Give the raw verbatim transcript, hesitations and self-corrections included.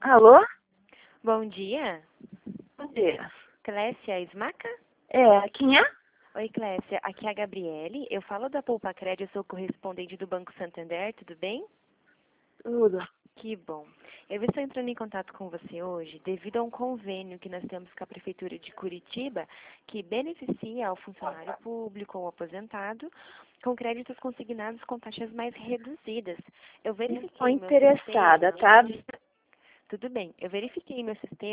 Alô? Bom dia. Bom dia. Clécia Smaca? É, quem é? Oi, Clécia. Aqui é a Gabriele. Eu falo da Poupa Crédito, eu sou correspondente do Banco Santander, tudo bem? Tudo. Que bom. Eu estou entrando em contato com você hoje devido a um convênio que nós temos com a Prefeitura de Curitiba que beneficia ao funcionário público ou aposentado com créditos consignados com taxas mais reduzidas. Eu Estou verifiquei meu interessada, sistema. tá? Tudo bem. Eu verifiquei meu sistema.